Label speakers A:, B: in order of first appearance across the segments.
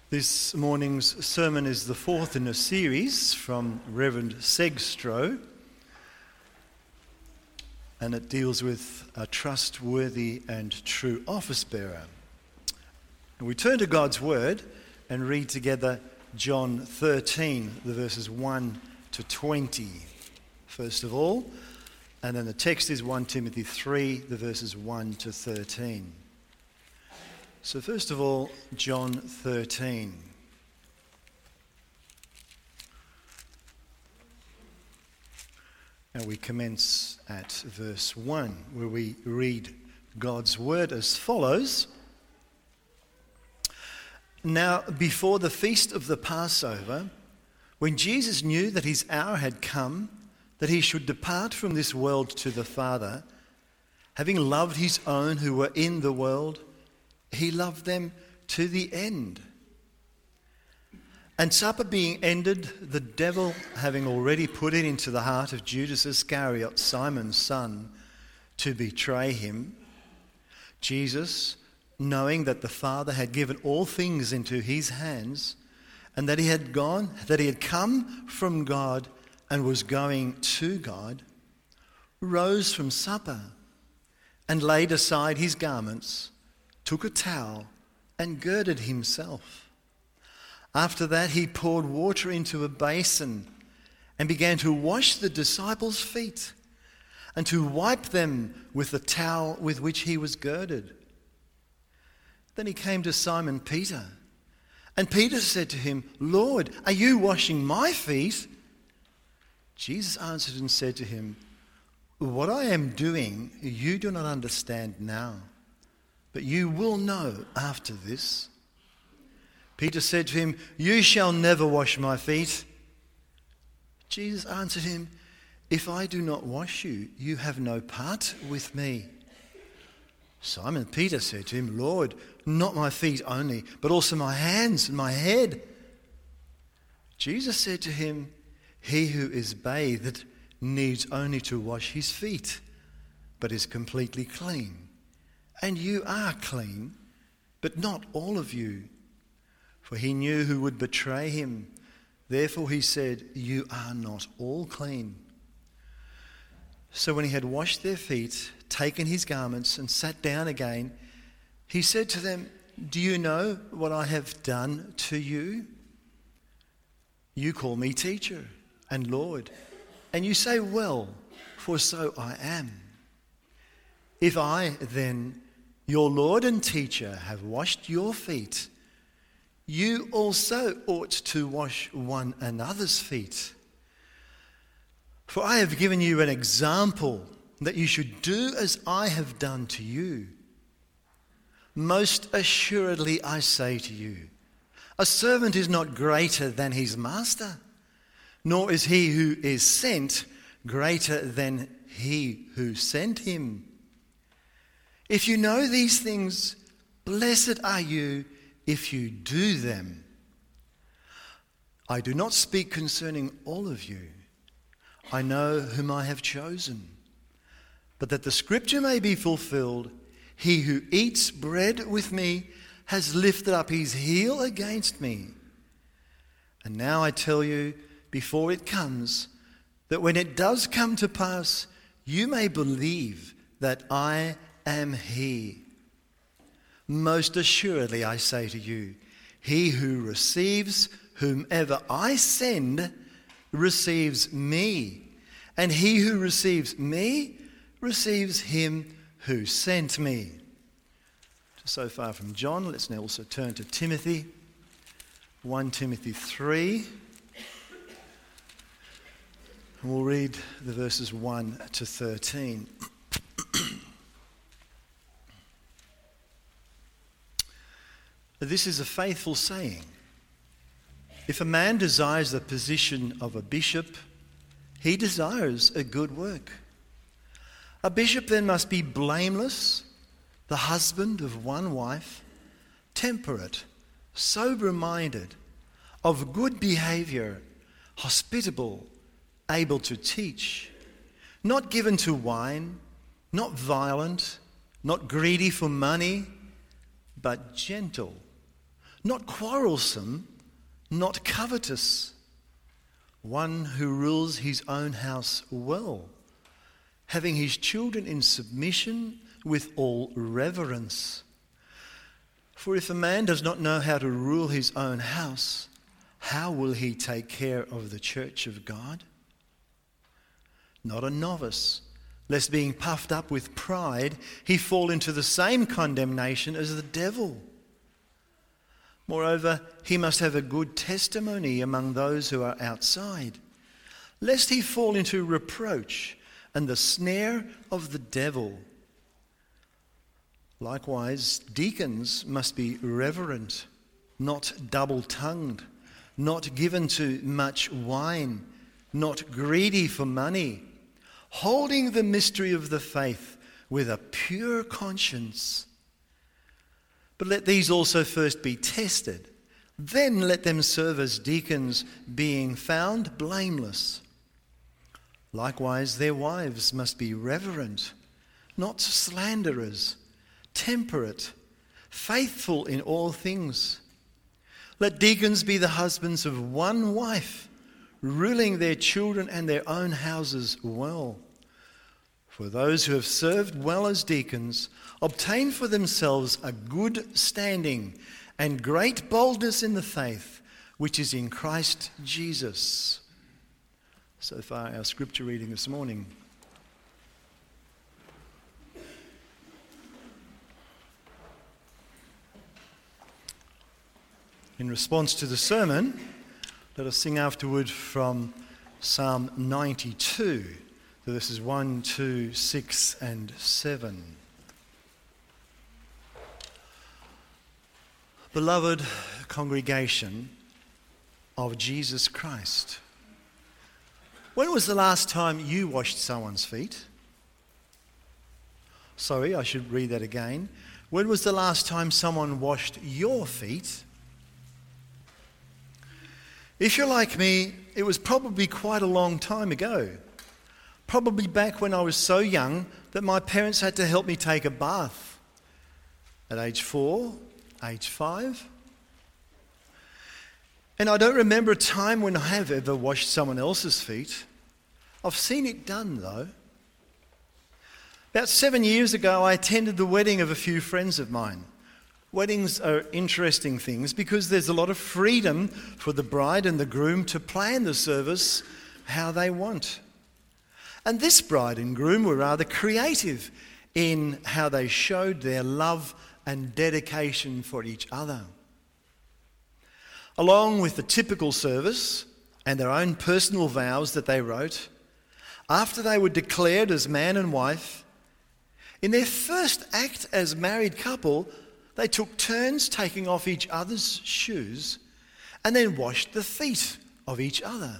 A: This morning's sermon is the fourth in a series from Reverend Segstro, and it deals with a trustworthy and true office bearer. And we turn to God's Word and read together John 13, the verses 1 to 20, first of all, and then the text is 1 Timothy 3, the verses 1 to 13. So first of all, John 13. And we commence at verse 1, where we read God's word as follows. Now, before the feast of the Passover, when Jesus knew that his hour had come, that he should depart from this world to the Father, having loved his own who were in the world, he loved them to the end. And supper being ended, the devil having already put it into the heart of Judas Iscariot, Simon's son, to betray him, Jesus, knowing that the Father had given all things into his hands, and that he had come from God and was going to God, rose from supper and laid aside his garments, took a towel and girded himself. After that he poured water into a basin and began to wash the disciples' feet and to wipe them with the towel with which he was girded. Then he came to Simon Peter, and Peter said to him, "Lord, are you washing my feet?" Jesus answered and said to him, "What I am doing you do not understand now, but you will know after this." Peter said to him, "You shall never wash my feet." Jesus answered him, "If I do not wash you, you have no part with me." Simon Peter said to him, "Lord, not my feet only, but also my hands and my head." Jesus said to him, "He who is bathed needs only to wash his feet, but is completely clean. And you are clean, but not all of you." For he knew who would betray him. Therefore he said, "You are not all clean." So when he had washed their feet, taken his garments, and sat down again, he said to them, "Do you know what I have done to you? You call me teacher and Lord, and you say, 'Well, for so I am.' If I, then, your Lord and teacher, have washed your feet, you also ought to wash one another's feet. For I have given you an example that you should do as I have done to you. Most assuredly I say to you, a servant is not greater than his master, nor is he who is sent greater than he who sent him. If you know these things, blessed are you if you do them. I do not speak concerning all of you. I know whom I have chosen. But that the scripture may be fulfilled, he who eats bread with me has lifted up his heel against me. And now I tell you, before it comes, that when it does come to pass, you may believe that I am he. Most assuredly I say to you, he who receives whomever I send receives me, and he who receives me receives him who sent me." So far from John, let's now also turn to Timothy, 1 Timothy 3. And we'll read the verses 1 to 13. This is a faithful saying. If a man desires the position of a bishop, he desires a good work. A bishop then must be blameless, the husband of one wife, temperate, sober-minded, of good behavior, hospitable, able to teach, not given to wine, not violent, not greedy for money, but gentle, not quarrelsome, not covetous, one who rules his own house well, having his children in submission with all reverence. For if a man does not know how to rule his own house, how will he take care of the church of God? Not a novice, lest being puffed up with pride, he fall into the same condemnation as the devil. Moreover, he must have a good testimony among those who are outside, lest he fall into reproach and the snare of the devil. Likewise, deacons must be reverent, not double-tongued, not given to much wine, not greedy for money, holding the mystery of the faith with a pure conscience. But let these also first be tested. Then let them serve as deacons, being found blameless. Likewise, their wives must be reverent, not slanderers, temperate, faithful in all things. Let deacons be the husbands of one wife, ruling their children and their own houses well. For those who have served well as deacons obtain for themselves a good standing and great boldness in the faith which is in Christ Jesus. So far, our scripture reading this morning. In response to the sermon, let us sing afterward from Psalm 92. So this is 1, 2, 6 and 7. Beloved congregation of Jesus Christ, when was the last time you washed someone's feet? Sorry, I should read that again. When was the last time someone washed your feet? If you're like me, it was probably quite a long time ago. Probably back when I was so young that my parents had to help me take a bath. At age 4, age 5. And I don't remember a time when I have ever washed someone else's feet. I've seen it done though. About 7 years ago, I attended the wedding of a few friends of mine. Weddings are interesting things because there's a lot of freedom for the bride and the groom to plan the service how they want. And this bride and groom were rather creative in how they showed their love and dedication for each other. Along with the typical service and their own personal vows that they wrote, after they were declared as man and wife, in their first act as married couple, they took turns taking off each other's shoes and then washed the feet of each other.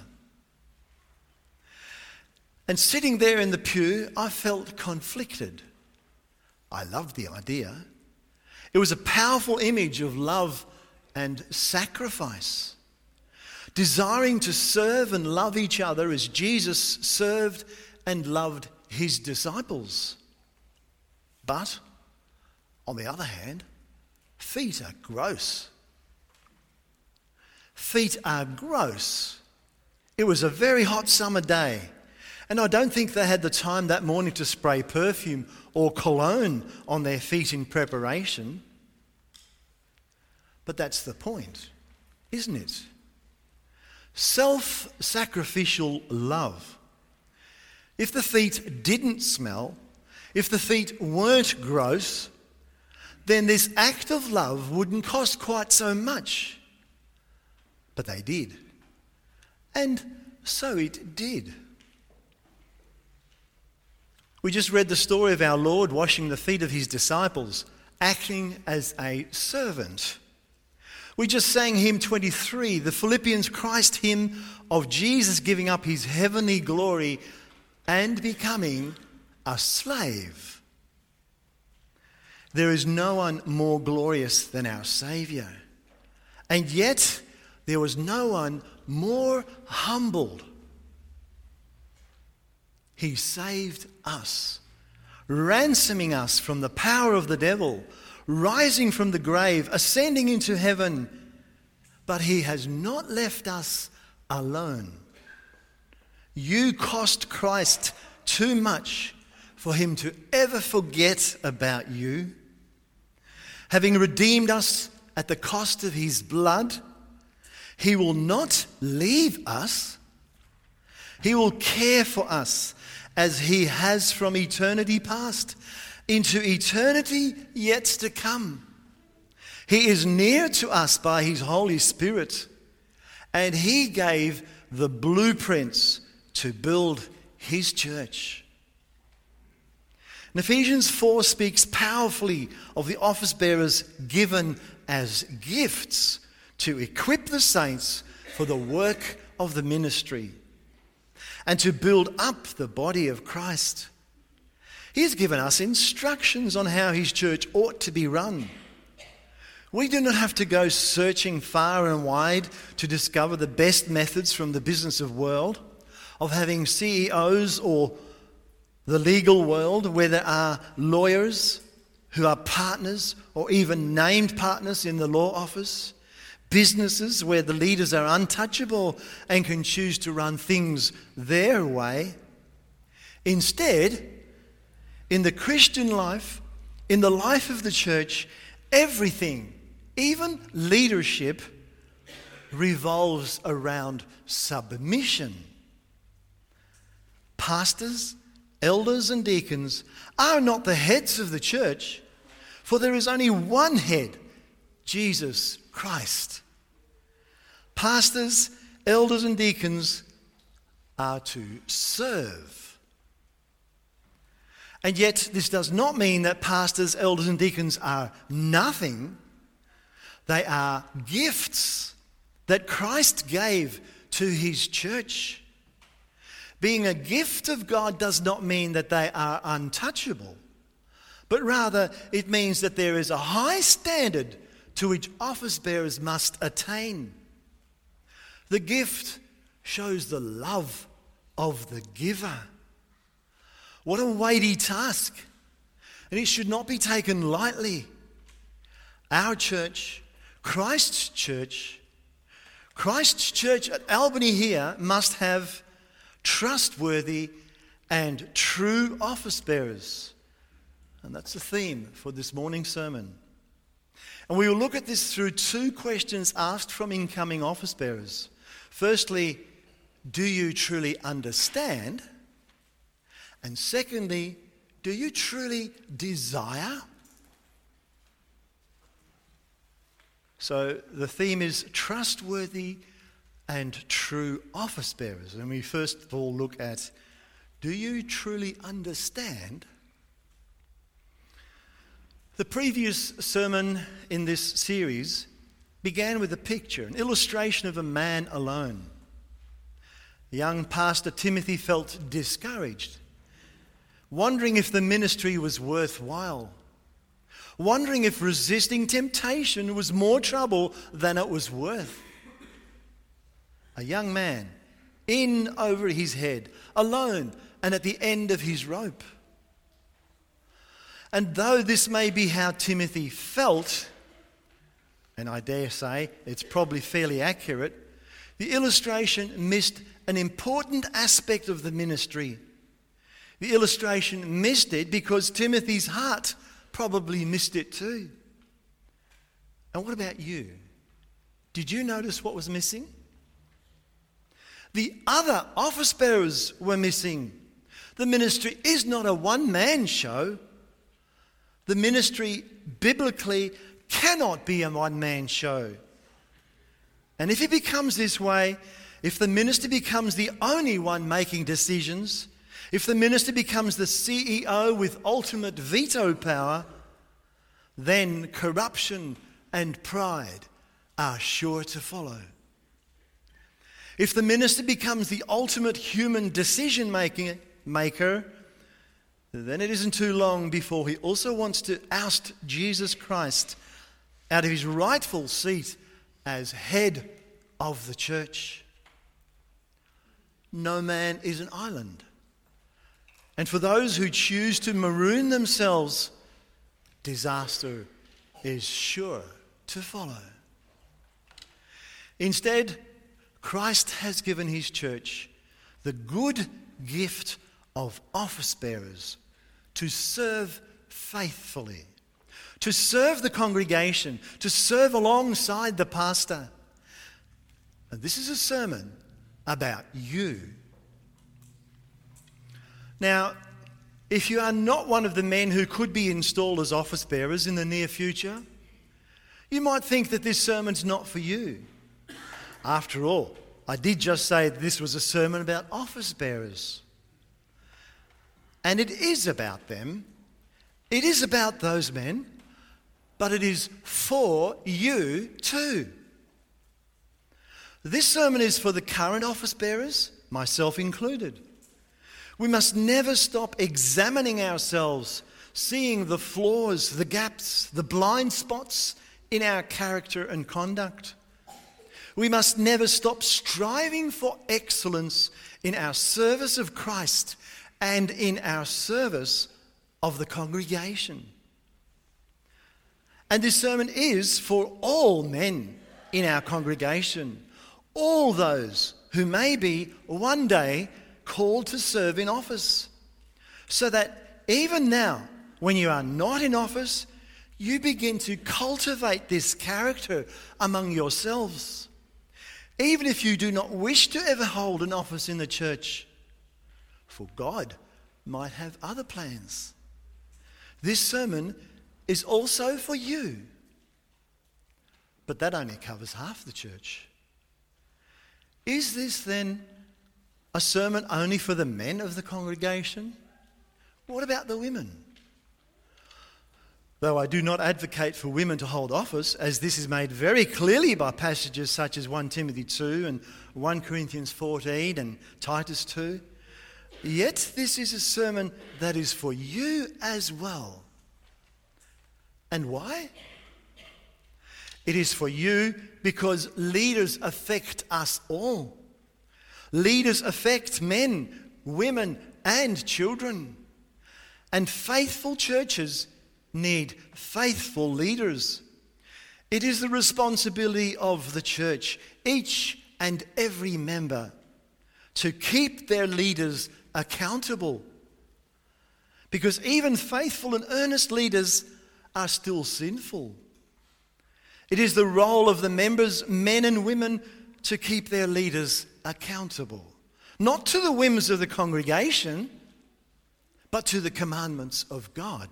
A: And sitting there in the pew, I felt conflicted. I loved the idea. It was a powerful image of love and sacrifice, desiring to serve and love each other as Jesus served and loved his disciples. But, on the other hand, feet are gross. Feet are gross. It was a very hot summer day, and I don't think they had the time that morning to spray perfume or cologne on their feet in preparation. But that's the point, isn't it? Self-sacrificial love. If the feet didn't smell, if the feet weren't gross, then this act of love wouldn't cost quite so much. But they did. And so it did. We just read the story of our Lord washing the feet of his disciples, acting as a servant. We just sang hymn 23, the Philippians Christ hymn of Jesus giving up his heavenly glory and becoming a slave. There is no one more glorious than our Saviour. And yet, there was no one more humbled. He saved us, ransoming us from the power of the devil, rising from the grave, ascending into heaven. But he has not left us alone. You cost Christ too much for him to ever forget about you. Having redeemed us at the cost of his blood, he will not leave us. He will care for us as he has from eternity past into eternity yet to come. He is near to us by his Holy Spirit, and he gave the blueprints to build his church. And Ephesians 4 speaks powerfully of the office bearers given as gifts to equip the saints for the work of the ministry and to build up the body of Christ. He has given us instructions on how his church ought to be run. We do not have to go searching far and wide to discover the best methods from the business world of having CEOs or the legal world where there are lawyers who are partners or even named partners in the law office, businesses where the leaders are untouchable and can choose to run things their way. Instead, in the Christian life, in the life of the church, everything, even leadership, revolves around submission. Pastors, elders and deacons are not the heads of the church, for there is only one head, Jesus Christ. Pastors, elders and deacons are to serve. And yet this does not mean that pastors, elders and deacons are nothing. They are gifts that Christ gave to his church. Being a gift of God does not mean that they are untouchable, but rather it means that there is a high standard to which office bearers must attain. The gift shows the love of the giver. What a weighty task, and it should not be taken lightly. Our church, Christ's church at Albany here must have trustworthy and true office bearers. And that's the theme for this morning's sermon. And we will look at this through two questions asked from incoming office bearers. Firstly, do you truly understand? And secondly, do you truly desire? So the theme is trustworthy and true office bearers. And we first of all look at, do you truly understand? The previous sermon in this series began with a picture, an illustration of a man alone. The young pastor Timothy felt discouraged, wondering if the ministry was worthwhile, wondering if resisting temptation was more trouble than it was worth. A young man, in over his head, alone and at the end of his rope. And though this may be how Timothy felt, and I dare say it's probably fairly accurate, the illustration missed an important aspect of the ministry. The illustration missed it because Timothy's heart probably missed it too. And what about you? Did you notice what was missing? The other office bearers were missing. The ministry is not a one-man show. The ministry biblically cannot be a one-man show. And if it becomes this way, if the minister becomes the only one making decisions, if the minister becomes the CEO with ultimate veto power, then corruption and pride are sure to follow. If the minister becomes the ultimate human decision maker, then it isn't too long before he also wants to oust Jesus Christ out of his rightful seat as head of the church. No man is an island. And for those who choose to maroon themselves, disaster is sure to follow. Instead, Christ has given his church the good gift of office bearers to serve faithfully, to serve the congregation, to serve alongside the pastor. And this is a sermon about you. Now, if you are not one of the men who could be installed as office bearers in the near future, you might think that this sermon's not for you. After all, I did just say that this was a sermon about office bearers. And it is about them. It is about those men, but it is for you too. This sermon is for the current office bearers, myself included. We must never stop examining ourselves, seeing the flaws, the gaps, the blind spots in our character and conduct. We must never stop striving for excellence in our service of Christ and in our service of the congregation. And this sermon is for all men in our congregation, all those who may be one day called to serve in office, so that even now, when you are not in office, you begin to cultivate this character among yourselves. Even if you do not wish to ever hold an office in the church, for God might have other plans. This sermon is also for you. But that only covers half the church. Is this then a sermon only for the men of the congregation? What about the women? Though I do not advocate for women to hold office, as this is made very clearly by passages such as 1 Timothy 2 and 1 Corinthians 14 and Titus 2, yet this is a sermon that is for you as well. And why? It is for you because leaders affect us all. Leaders affect men, women, and children. And faithful churches need faithful leaders. It is the responsibility of the church, each and every member, to keep their leaders accountable. Because even faithful and earnest leaders are still sinful. It is the role of the members, men and women, to keep their leaders accountable. Not to the whims of the congregation, but to the commandments of God.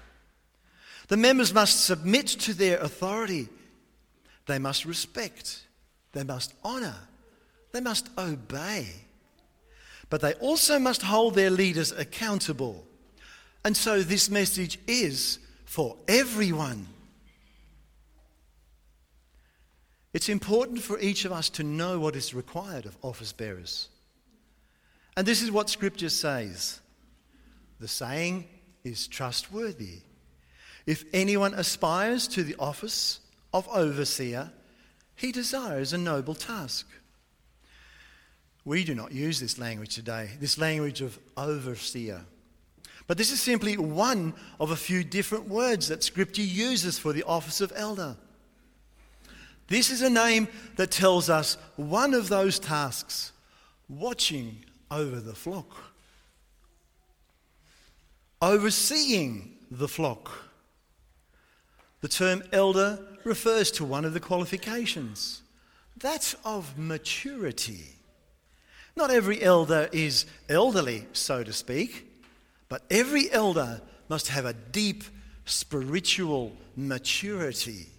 A: The members must submit to their authority. They must respect. They must honour. They must obey. But they also must hold their leaders accountable. And so this message is for everyone. It's important for each of us to know what is required of office bearers. And this is what Scripture says. The saying is trustworthy. If anyone aspires to the office of overseer, he desires a noble task. We do not use this language today, this language of overseer. But this is simply one of a few different words that Scripture uses for the office of elder. This is a name that tells us one of those tasks, watching over the flock, overseeing the flock. The term elder refers to one of the qualifications, that of maturity. Not every elder is elderly, so to speak, but every elder must have a deep spiritual maturity.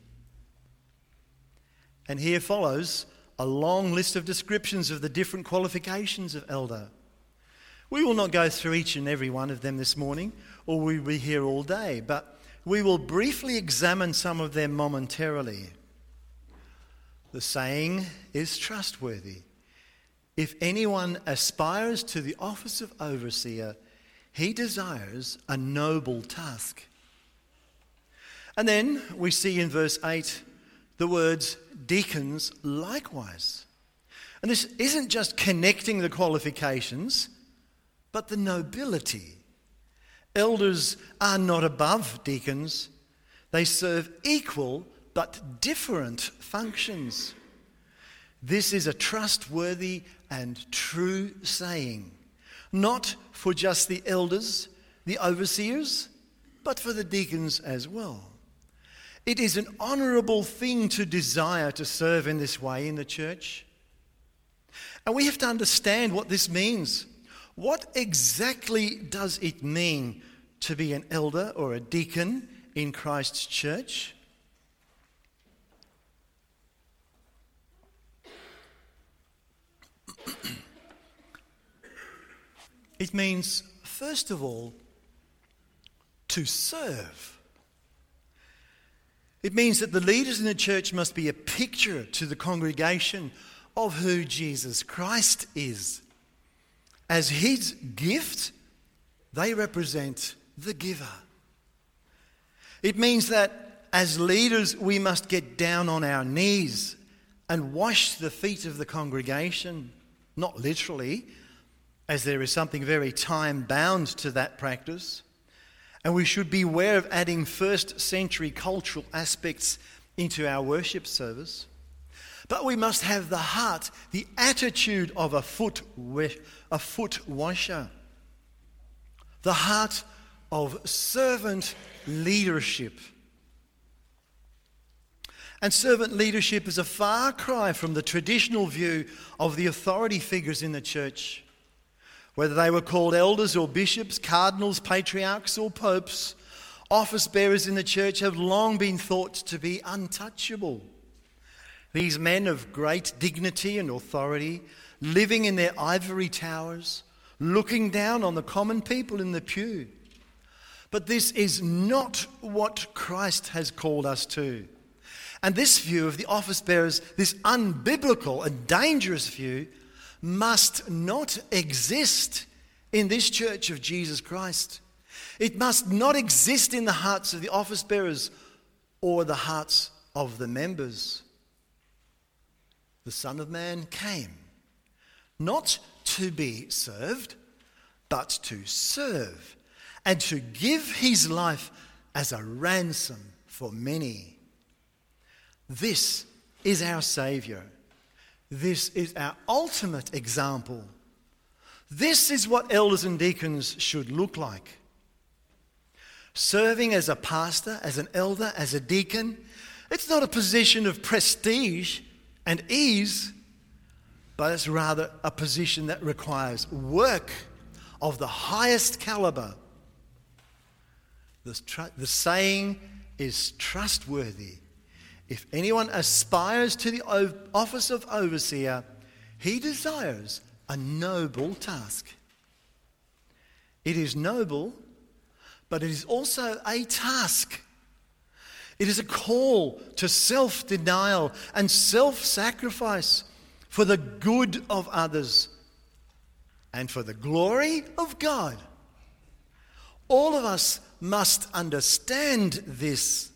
A: And here follows a long list of descriptions of the different qualifications of elder. We will not go through each and every one of them this morning, or we'll be here all day, but we will briefly examine some of them momentarily. The saying is trustworthy. If anyone aspires to the office of overseer, he desires a noble task. And then we see in verse 8 the words deacons likewise. And this isn't just connecting the qualifications, but the nobility. Elders are not above deacons. They serve equal but different functions. This is a trustworthy and true saying, not for just the elders, the overseers, but for the deacons as well. It is an honourable thing to desire to serve in this way in the church. And we have to understand what this means. What exactly does it mean to be an elder or a deacon in Christ's church? It means, first of all, to serve. It means that the leaders in the church must be a picture to the congregation of who Jesus Christ is. As his gift, they represent the giver. It means that as leaders, we must get down on our knees and wash the feet of the congregation, not literally, as there is something very time-bound to that practice. And we should beware of adding first-century cultural aspects into our worship service. But we must have the heart, the attitude of a foot washer, the heart of servant leadership. And servant leadership is a far cry from the traditional view of the authority figures in the church. Whether they were called elders or bishops, cardinals, patriarchs or popes, office bearers in the church have long been thought to be untouchable. These men of great dignity and authority, living in their ivory towers, looking down on the common people in the pew. But this is not what Christ has called us to. And this view of the office bearers, this unbiblical and dangerous view, must not exist in this church of Jesus Christ. It must not exist in the hearts of the office bearers or the hearts of the members. The Son of Man came, not to be served, but to serve, and to give his life as a ransom for many. This is our Saviour. This is our ultimate example. This is what elders and deacons should look like. Serving as a pastor, as an elder, as a deacon, it's not a position of prestige and ease, but it's rather a position that requires work of the highest calibre. The saying is trustworthy. If anyone aspires to the office of overseer, he desires a noble task. It is noble, but it is also a task. It is a call to self-denial and self-sacrifice for the good of others and for the glory of God. All of us must understand this.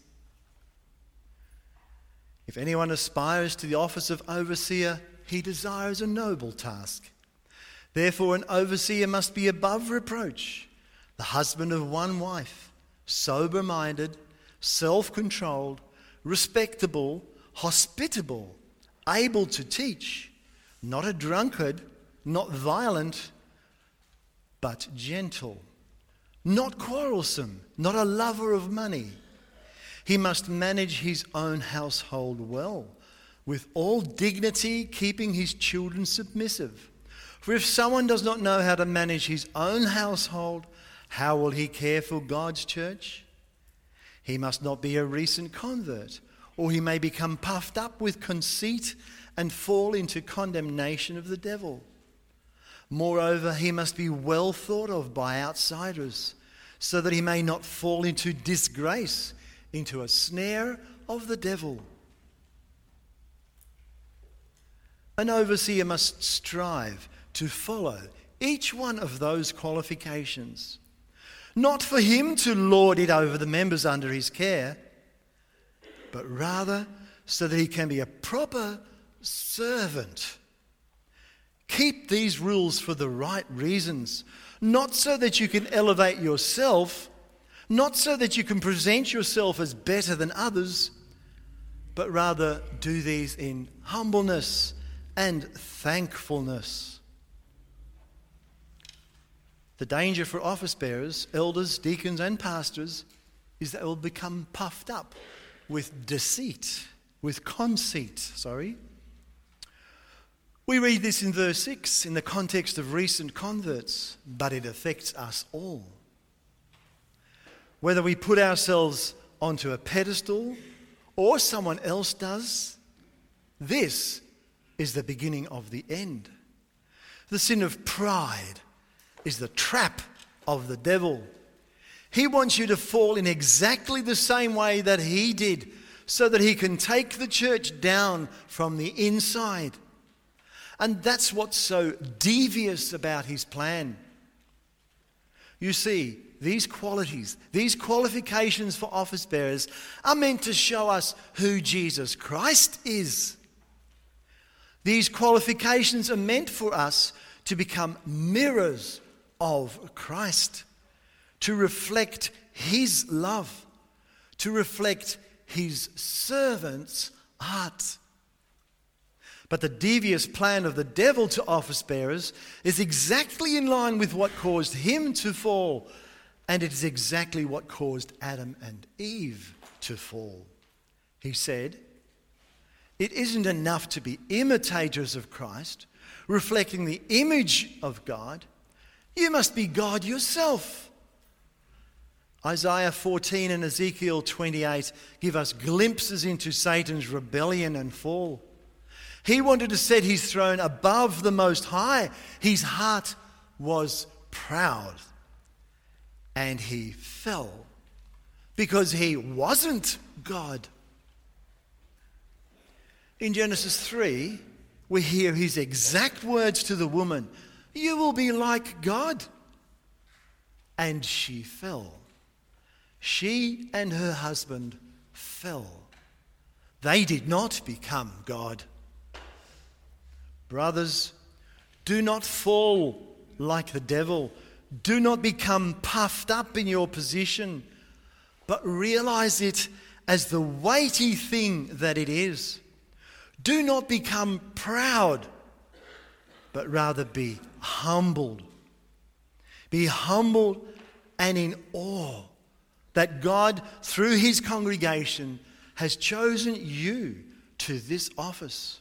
A: If anyone aspires to the office of overseer, he desires a noble task. Therefore, an overseer must be above reproach, the husband of one wife, sober-minded, self-controlled, respectable, hospitable, able to teach, not a drunkard, not violent, but gentle, not quarrelsome, not a lover of money. He must manage his own household well, with all dignity, keeping his children submissive. For if someone does not know how to manage his own household, how will he care for God's church? He must not be a recent convert, or he may become puffed up with conceit and fall into condemnation of the devil. Moreover, he must be well thought of by outsiders, so that he may not fall into disgrace, into a snare of the devil. An overseer must strive to follow each one of those qualifications, not for him to lord it over the members under his care, but rather so that he can be a proper servant. Keep these rules for the right reasons, not so that you can elevate yourself, not so that you can present yourself as better than others, but rather do these in humbleness and thankfulness. The danger for office bearers, elders, deacons and pastors is that they will become puffed up with conceit. We read this in verse 6 in the context of recent converts, but it affects us all. Whether we put ourselves onto a pedestal or someone else does, this is the beginning of the end. The sin of pride is the trap of the devil. He wants you to fall in exactly the same way that he did, so that he can take the church down from the inside. And that's what's so devious about his plan. You see, these qualities, these qualifications for office bearers are meant to show us who Jesus Christ is. These qualifications are meant for us to become mirrors of Christ, to reflect his love, to reflect his servant's heart. But the devious plan of the devil to office bearers is exactly in line with what caused him to fall, and it is exactly what caused Adam and Eve to fall. He said, "It isn't enough to be imitators of Christ, reflecting the image of God. You must be God yourself." Isaiah 14 and Ezekiel 28 give us glimpses into Satan's rebellion and fall. He wanted to set his throne above the Most High. His heart was proud, and he fell because he wasn't God. In Genesis 3, we hear his exact words to the woman, "You will be like God." And she fell. She and her husband fell. They did not become God. Brothers, do not fall like the devil. Do not become puffed up in your position, but realize it as the weighty thing that it is. Do not become proud, but rather be humbled. Be humbled and in awe that God, through his congregation, has chosen you to this office.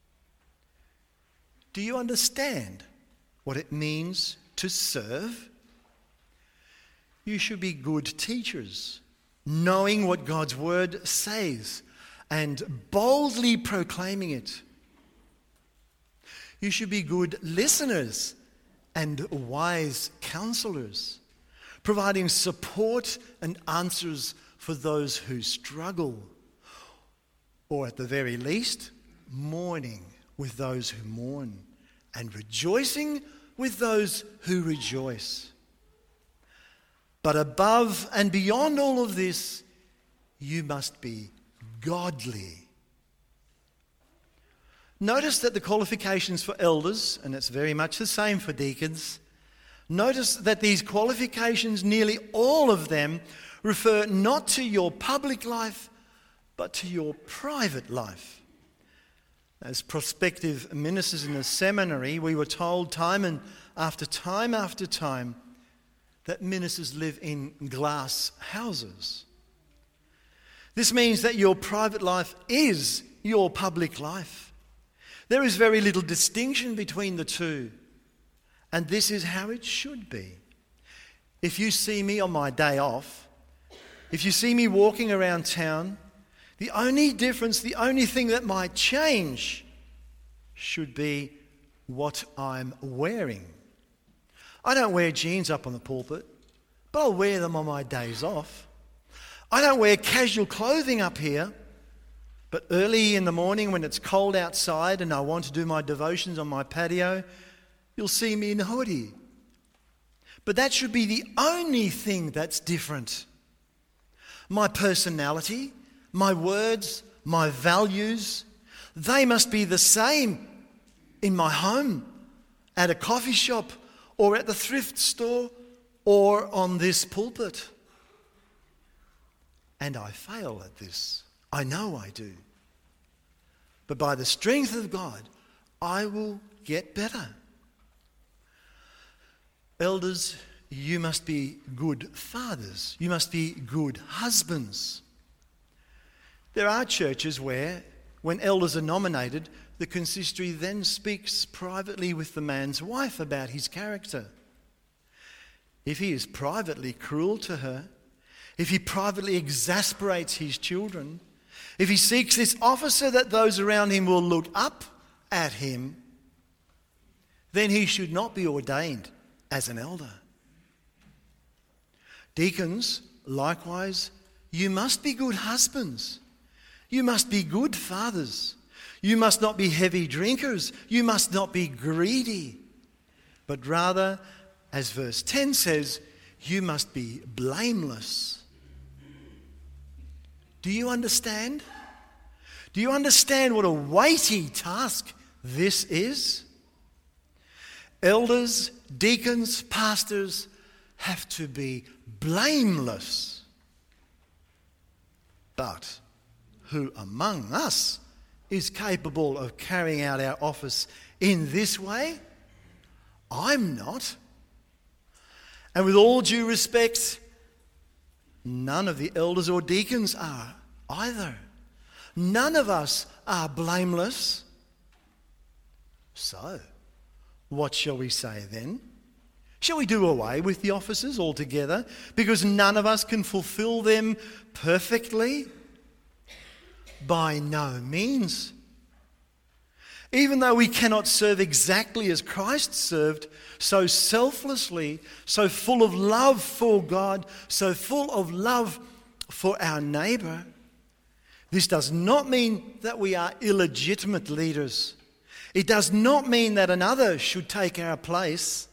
A: Do you understand what it means to serve? You should be good teachers, knowing what God's word says and boldly proclaiming it. You should be good listeners and wise counselors, providing support and answers for those who struggle, or at the very least, mourning with those who mourn, and rejoicing with those who rejoice. But above and beyond all of this, you must be godly. Notice that the qualifications for elders, and it's very much the same for deacons, notice that these qualifications, nearly all of them, refer not to your public life, but to your private life. As prospective ministers in a seminary, we were told time after time that ministers live in glass houses. This means that your private life is your public life. There is very little distinction between the two, and this is how it should be. If you see me on my day off, if you see me walking around town, the only difference, the only thing that might change should be what I'm wearing. I don't wear jeans up on the pulpit, but I'll wear them on my days off. I don't wear casual clothing up here, but early in the morning when it's cold outside and I want to do my devotions on my patio, you'll see me in a hoodie. But that should be the only thing that's different. My personality, my words, my values, they must be the same in my home, at a coffee shop, or at the thrift store, or on this pulpit. and I fail at this. I know I do. But by the strength of God, I will get better. Elders, you must be good fathers. You must be good husbands. There are churches where, when elders are nominated, the consistory then speaks privately with the man's wife about his character. If he is privately cruel to her, if he privately exasperates his children, if he seeks this office so that those around him will look up at him, then he should not be ordained as an elder. Deacons, likewise, you must be good husbands. You must be good fathers. You must not be heavy drinkers. You must not be greedy. But rather, as verse 10 says, you must be blameless. Do you understand? Do you understand what a weighty task this is? Elders, deacons, pastors have to be blameless. But who among us is capable of carrying out our office in this way? I'm not. And with all due respect, none of the elders or deacons are either. None of us are blameless. So, what shall we say then? Shall we do away with the offices altogether because none of us can fulfill them perfectly? By no means. Even though we cannot serve exactly as Christ served, so selflessly, so full of love for God, so full of love for our neighbour, this does not mean that we are illegitimate leaders. It does not mean that another should take our place.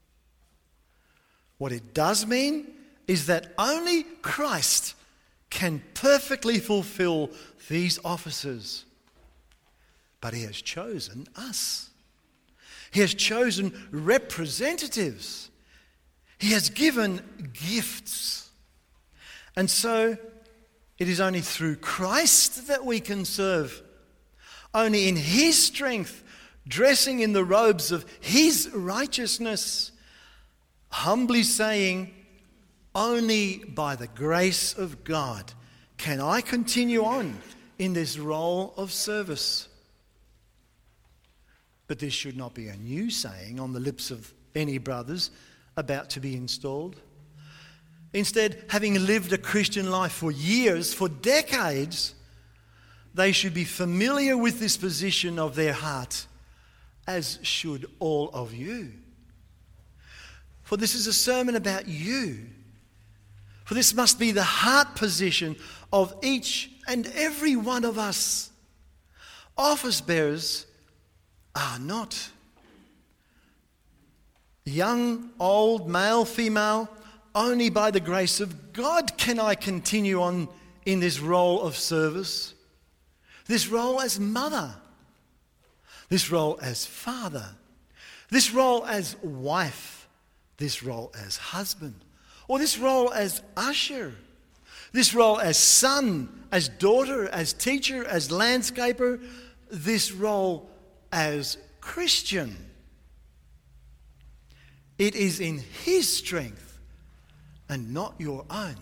A: What it does mean is that only Christ can perfectly fulfill these offices. But he has chosen us. He has chosen representatives. He has given gifts. And so it is only through Christ that we can serve. Only in his strength, dressing in the robes of his righteousness, humbly saying, only by the grace of God can I continue on in this role of service. But this should not be a new saying on the lips of any brothers about to be installed. Instead, having lived a Christian life for years, for decades, they should be familiar with this position of their heart, as should all of you. For this is a sermon about you. For this must be the heart position of each and every one of us. Office bearers are not. Young, old, male, female, only by the grace of God can I continue on in this role of service. This role as mother. This role as father. This role as wife. This role as husband. Or this role as usher. This role as son, as daughter, as teacher, as landscaper. This role as Christian. It is in his strength and not your own.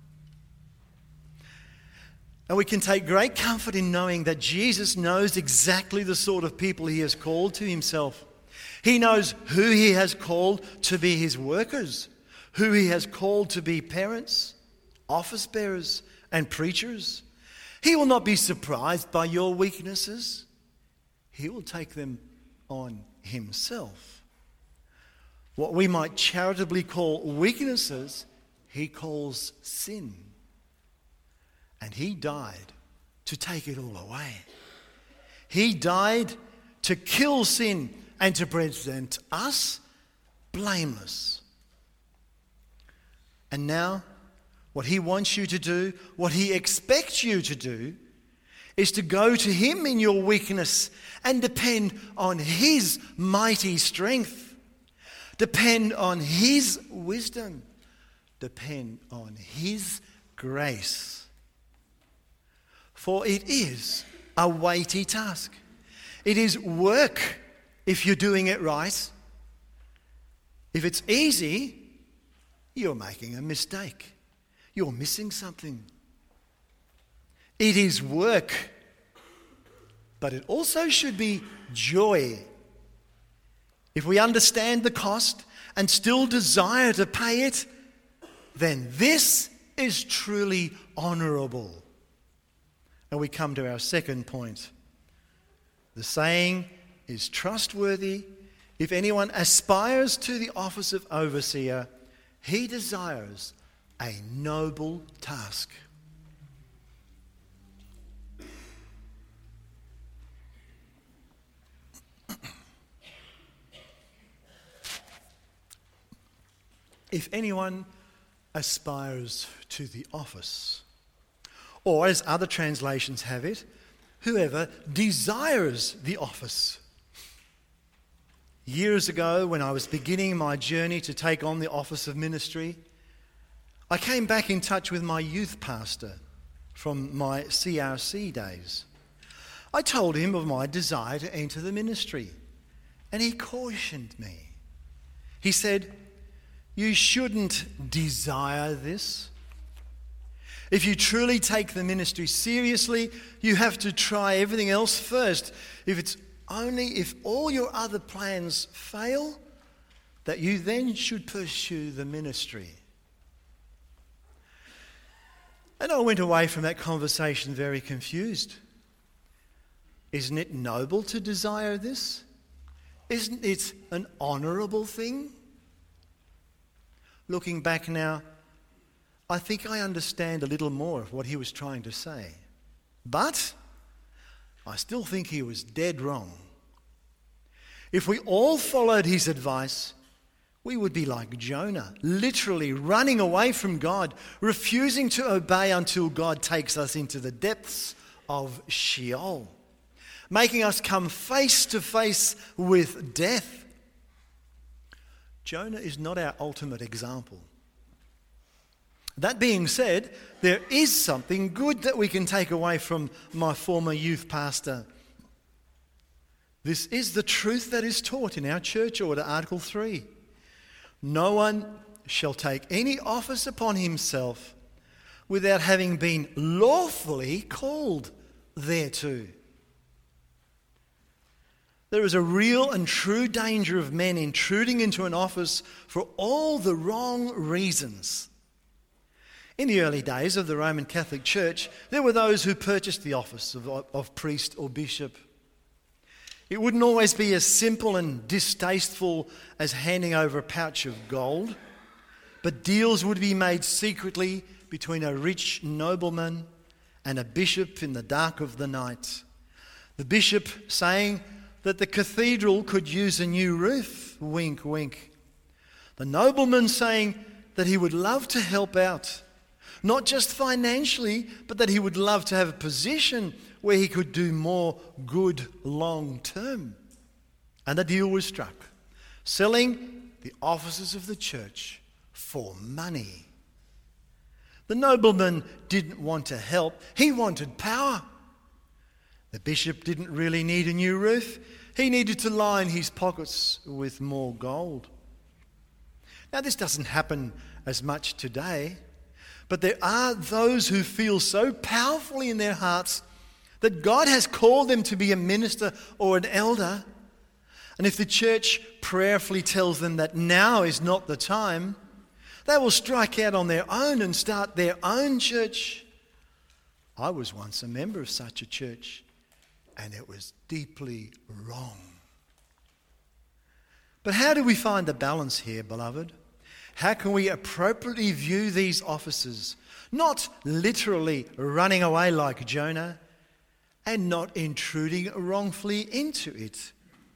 A: And we can take great comfort in knowing that Jesus knows exactly the sort of people he has called to himself. He knows who he has called to be his workers, who he has called to be parents, office bearers, and preachers. He will not be surprised by your weaknesses. He will take them on himself. What we might charitably call weaknesses, he calls sin. And he died to take it all away. He died to kill sin and to present us blameless. And now, what he wants you to do, what he expects you to do, is to go to him in your weakness and depend on his mighty strength. Depend on his wisdom. Depend on his grace. For it is a weighty task. It is work if you're doing it right. If it's easy, you're making a mistake. You're missing something. It is work, but it also should be joy. If we understand the cost and still desire to pay it, then this is truly honourable. And we come to our second point. The saying is trustworthy. If anyone aspires to the office of overseer, he desires a noble task. If anyone aspires to the office, or as other translations have it, whoever desires the office. Years ago, when I was beginning my journey to take on the office of ministry, I came back in touch with my youth pastor from my CRC days. I told him of my desire to enter the ministry, and he cautioned me. He said, "You shouldn't desire this. If you truly take the ministry seriously, you have to try everything else first. If all your other plans fail, that you then should pursue the ministry." And I went away from that conversation very confused. Isn't it noble to desire this? Isn't it an honourable thing? Looking back now, I think I understand a little more of what he was trying to say. But I still think he was dead wrong. If we all followed his advice, we would be like Jonah, literally running away from God, refusing to obey until God takes us into the depths of Sheol, making us come face to face with death. Jonah is not our ultimate example. That being said, there is something good that we can take away from my former youth pastor. This is the truth that is taught in our church order, Article 3. No one shall take any office upon himself without having been lawfully called thereto. There is a real and true danger of men intruding into an office for all the wrong reasons. In the early days of the Roman Catholic Church, there were those who purchased the office of priest or bishop. It wouldn't always be as simple and distasteful as handing over a pouch of gold, but deals would be made secretly between a rich nobleman and a bishop in the dark of the night. The bishop saying that the cathedral could use a new roof, wink, wink. The nobleman saying that he would love to help out, not just financially, but that he would love to have a position where he could do more good long term. And the deal was struck, selling the offices of the church for money. The nobleman didn't want to help, he wanted power. The bishop didn't really need a new roof, he needed to line his pockets with more gold. Now, this doesn't happen as much today, but there are those who feel so powerfully in their hearts that God has called them to be a minister or an elder, and if the church prayerfully tells them that now is not the time, they will strike out on their own and start their own church. I was once a member of such a church, and it was deeply wrong. But how do we find the balance here, beloved? How can we appropriately view these offices, not literally running away like Jonah, and not intruding wrongfully into it?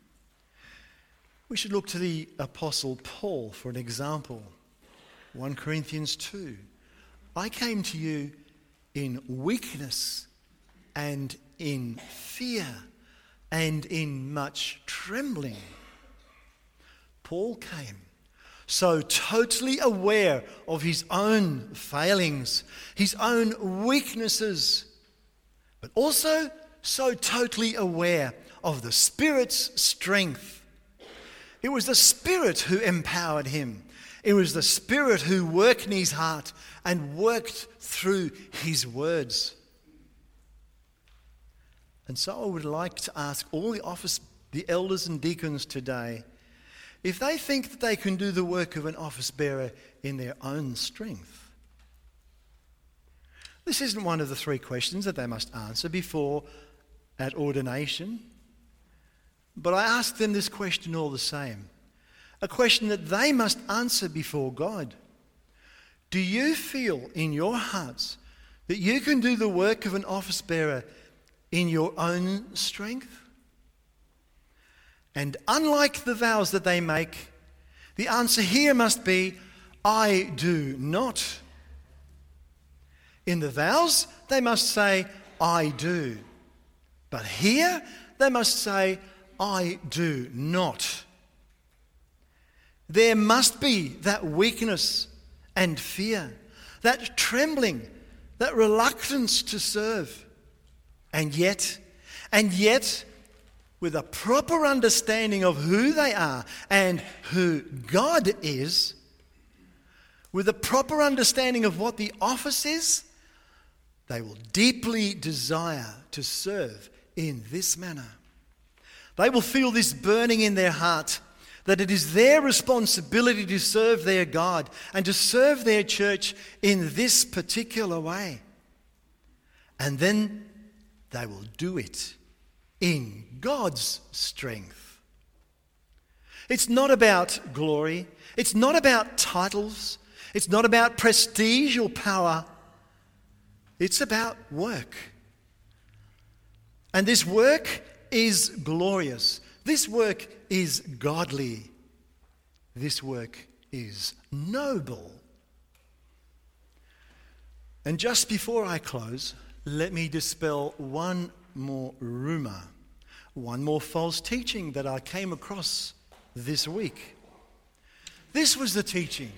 A: We should look to the Apostle Paul for an example. 1 Corinthians 2. I came to you in weakness and in fear and in much trembling. Paul came so totally aware of his own failings, his own weaknesses, but also so totally aware of the Spirit's strength. It was the Spirit who empowered him. It was the Spirit who worked in his heart and worked through his words. And so I would like to ask all the elders and deacons today, if they think that they can do the work of an office bearer in their own strength. This isn't one of the 3 questions that they must answer before at ordination, but I ask them this question all the same. A question that they must answer before God. Do you feel in your hearts that you can do the work of an office bearer in your own strength? And unlike the vows that they make, the answer here must be, I do not. In the vows, they must say, I do. But here, they must say, I do not. There must be that weakness and fear, that trembling, that reluctance to serve. And yet, with a proper understanding of who they are and who God is, with a proper understanding of what the office is, they will deeply desire to serve in this manner. They will feel this burning in their heart that it is their responsibility to serve their God and to serve their church in this particular way. And then they will do it in God's strength. It's not about glory. It's not about titles. It's not about prestige or power. It's about work. And this work is glorious. This work is godly. This work is noble. And just before I close, let me dispel one more rumour, one more false teaching that I came across this week. This was the teaching.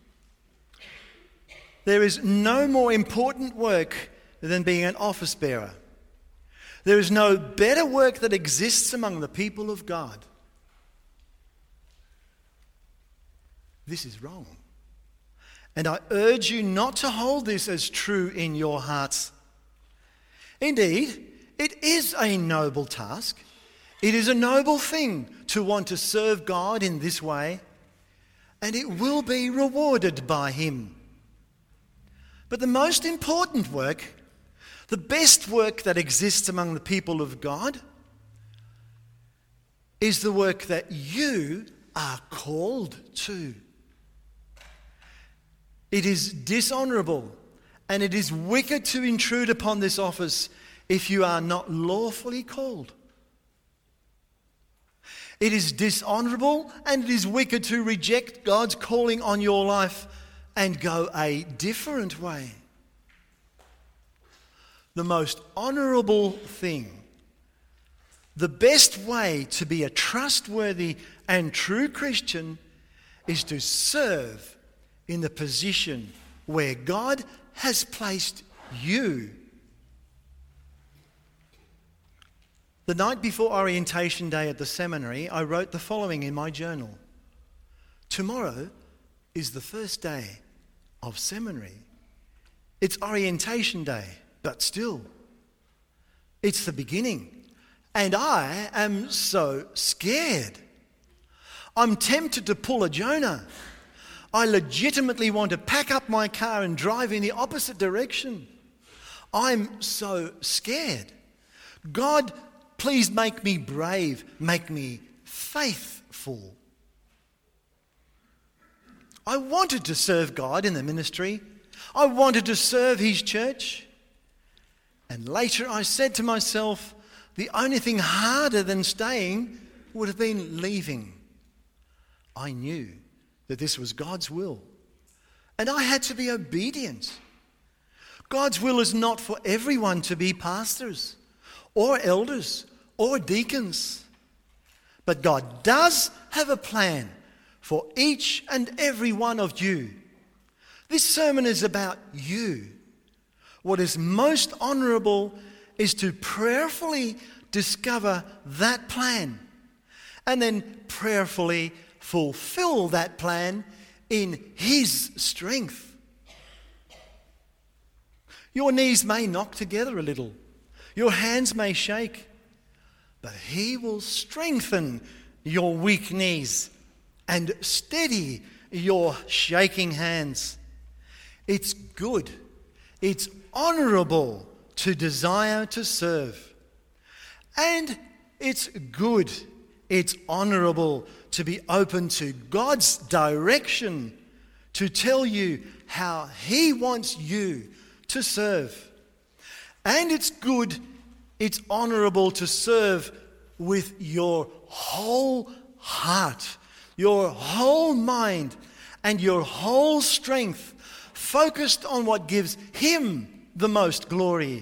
A: There is no more important work than being an office bearer. There is no better work that exists among the people of God. This is wrong. And I urge you not to hold this as true in your hearts. Indeed, it is a noble task. It is a noble thing to want to serve God in this way, and it will be rewarded by Him. But the most important work, the best work that exists among the people of God, is the work that you are called to. It is dishonourable and it is wicked to intrude upon this office if you are not lawfully called. It is dishonourable and it is wicked to reject God's calling on your life and go a different way. The most honourable thing, the best way to be a trustworthy and true Christian is to serve in the position where God has placed you. The night before orientation day at the seminary, I wrote the following in my journal. Tomorrow is the first day of seminary. It's orientation day, but still, it's the beginning. And I am so scared. I'm tempted to pull a Jonah. I legitimately want to pack up my car and drive in the opposite direction. I'm so scared. God, please make me brave, make me faithful. I wanted to serve God in the ministry. I wanted to serve His church. And later I said to myself, the only thing harder than staying would have been leaving. I knew that this was God's will, and I had to be obedient. God's will is not for everyone to be pastors or elders or deacons, but God does have a plan for each and every one of you. This sermon is about you. What is most honourable is to prayerfully discover that plan and then prayerfully fulfill that plan in His strength. Your knees may knock together a little. Your hands may shake. But He will strengthen your weak knees and steady your shaking hands. It's good. It's honourable to desire to serve. And it's good. It's honourable to be open to God's direction to tell you how He wants you to serve. And it's good, it's honourable to serve with your whole heart, your whole mind, and your whole strength, focused on what gives Him the most glory.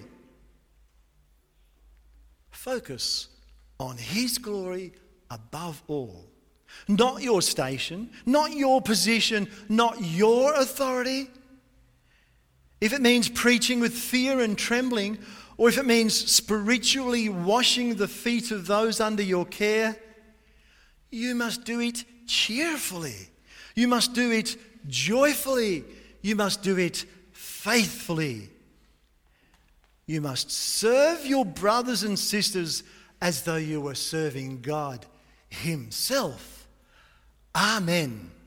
A: Focus on His glory above all. Not your station, not your position, not your authority. If it means preaching with fear and trembling, or if it means spiritually washing the feet of those under your care, you must do it cheerfully. You must do it joyfully. You must do it faithfully. You must serve your brothers and sisters as though you were serving God Himself. Amen.